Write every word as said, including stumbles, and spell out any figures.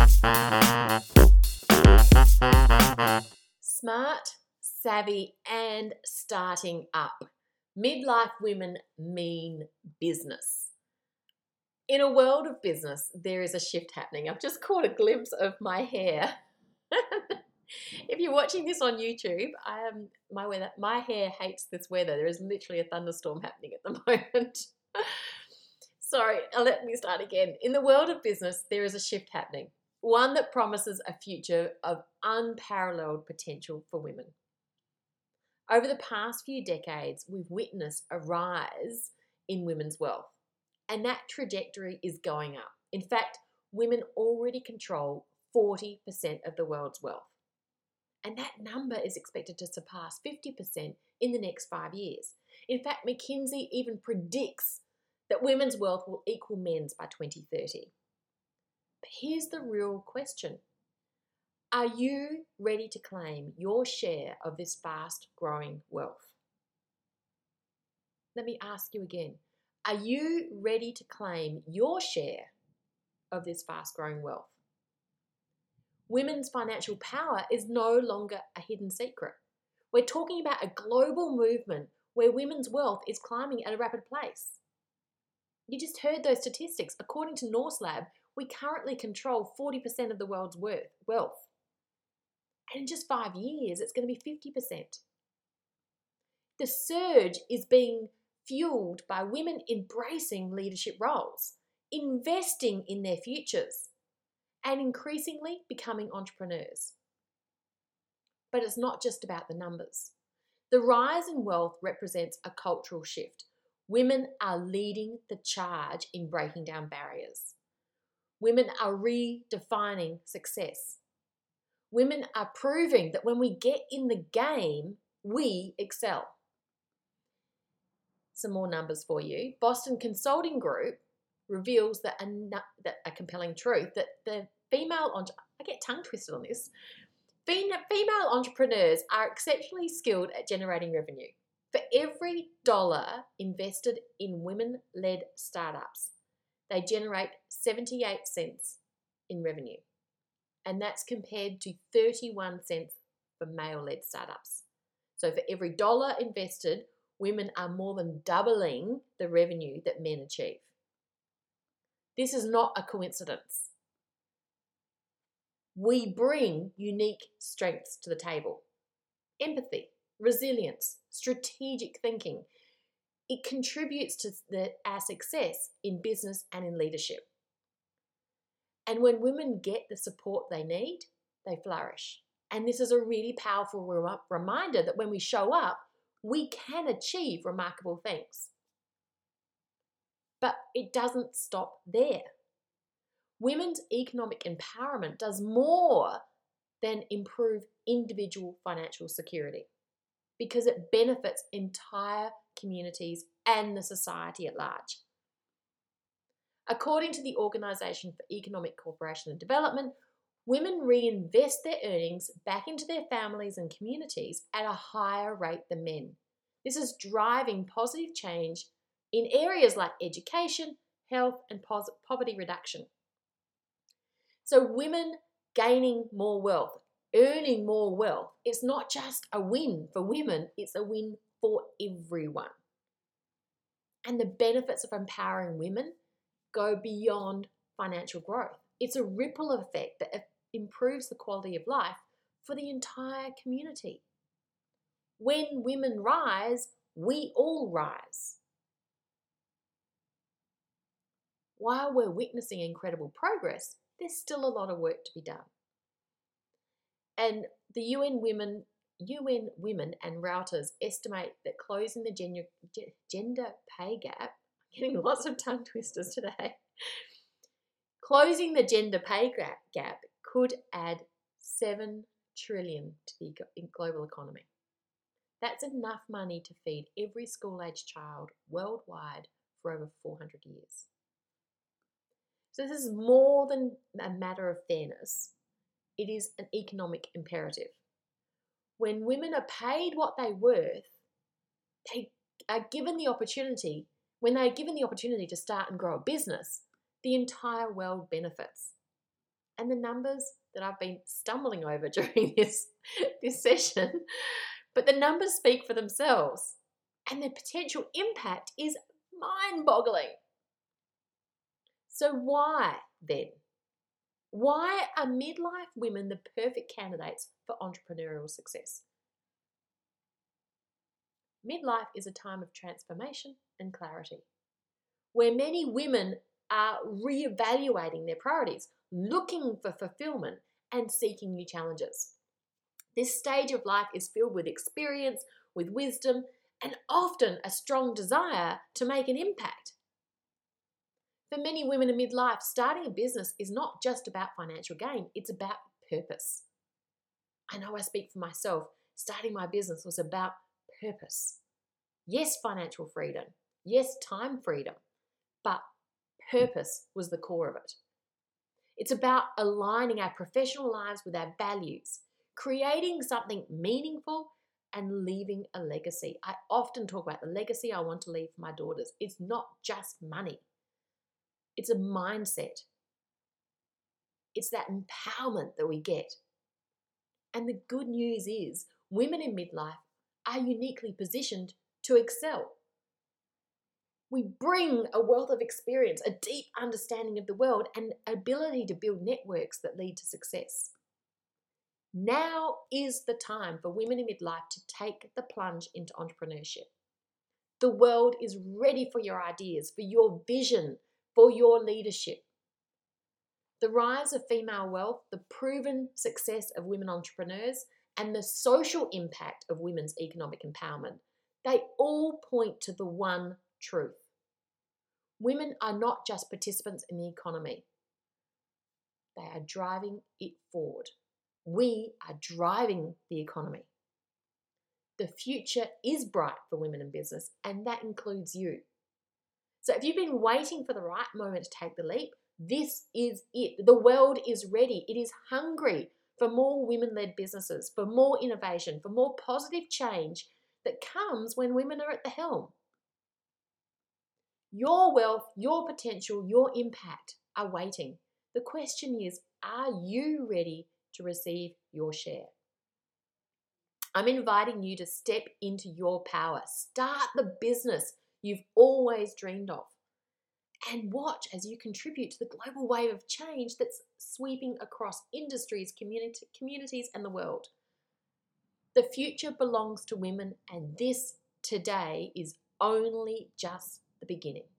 Smart, savvy, and starting up. Midlife women mean business. In a world of business, there is a shift happening. I've just caught a glimpse of my hair. If you're watching this on YouTube, I am my weather. My hair hates this weather. There is literally a thunderstorm happening at the moment. Sorry, let me start again. In the world of business, there is a shift happening. One that promises a future of unparalleled potential for women. Over the past few decades, we've witnessed a rise in women's wealth, and that trajectory is going up. In fact, women already control forty percent of the world's wealth, and that number is expected to surpass fifty percent in the next five years. In fact, McKinsey even predicts that women's wealth will equal men's by twenty thirty. But here's the real question. Are you ready to claim your share of this fast-growing wealth? Let me ask you again. Are you ready to claim your share of this fast-growing wealth? Women's financial power is no longer a hidden secret. We're talking about a global movement where women's wealth is climbing at a rapid pace. You just heard those statistics. According to Norselab, we currently control forty percent of the world's wealth. And in just five years, it's going to be fifty percent. The surge is being fueled by women embracing leadership roles, investing in their futures, and increasingly becoming entrepreneurs. But it's not just about the numbers. The rise in wealth represents a cultural shift. Women are leading the charge in breaking down barriers. Women are redefining success. Women are proving that when we get in the game, we excel. Some more numbers for you. Boston Consulting Group reveals that a, that a compelling truth that the female, I get tongue twisted on this, female entrepreneurs are exceptionally skilled at generating revenue. For every dollar invested in women-led startups, they generate seventy-eight cents in revenue. And that's compared to thirty-one cents for male-led startups. So for every dollar invested, women are more than doubling the revenue that men achieve. This is not a coincidence. We bring unique strengths to the table. Empathy, resilience, strategic thinking. It contributes to the, our success in business and in leadership. And when women get the support they need, they flourish. And this is a really powerful re- reminder that when we show up, we can achieve remarkable things. But it doesn't stop there. Women's economic empowerment does more than improve individual financial security because it benefits entire communities and the society at large. According to the Organisation for Economic Cooperation and Development, women reinvest their earnings back into their families and communities at a higher rate than men. This is driving positive change in areas like education, health, and pos- poverty reduction. So women gaining more wealth, earning more wealth, it's not just a win for women, it's a win for everyone. And the benefits of empowering women go beyond financial growth. It's a ripple effect that improves the quality of life for the entire community. When women rise, we all rise. While we're witnessing incredible progress, there's still a lot of work to be done. And the U N Women, U N Women and Reuters estimate that closing the gender, gender pay gap, I'm getting lots of tongue twisters today, closing the gender pay gap could add seven trillion dollars to the global economy. That's enough money to feed every school-aged child worldwide for over four hundred years. So this is more than a matter of fairness. It is an economic imperative. When women are paid what they're worth, they are given the opportunity, when they are given the opportunity to start and grow a business, the entire world benefits. And the numbers that I've been stumbling over during this, this session, but the numbers speak for themselves. And the potential impact is mind-boggling. So why then? Why are midlife women the perfect candidates for entrepreneurial success? Midlife is a time of transformation and clarity, where many women are reevaluating their priorities, looking for fulfillment and seeking new challenges. This stage of life is filled with experience, with wisdom, and often a strong desire to make an impact. For many women in midlife, starting a business is not just about financial gain, it's about purpose. I know I speak for myself. Starting my business was about purpose. Yes, financial freedom. Yes, time freedom. But purpose was the core of it. It's about aligning our professional lives with our values, creating something meaningful and leaving a legacy. I often talk about the legacy I want to leave for my daughters. It's not just money. It's a mindset. It's that empowerment that we get. And the good news is women in midlife are uniquely positioned to excel. We bring a wealth of experience, a deep understanding of the world, and ability to build networks that lead to success. Now is the time for women in midlife to take the plunge into entrepreneurship. The world is ready for your ideas, for your vision, for your leadership. The rise of female wealth, the proven success of women entrepreneurs, and the social impact of women's economic empowerment, they all point to the one truth. Women are not just participants in the economy. They are driving it forward. We are driving the economy. The future is bright for women in business, and that includes you. So if you've been waiting for the right moment to take the leap, this is it. The world is ready. It is hungry for more women-led businesses, for more innovation, for more positive change that comes when women are at the helm. Your wealth, your potential, your impact are waiting. The question is, are you ready to receive your share? I'm inviting you to step into your power. Start the business you've always dreamed of. And watch as you contribute to the global wave of change that's sweeping across industries, community, communities, and the world. The future belongs to women, and this today is only just the beginning.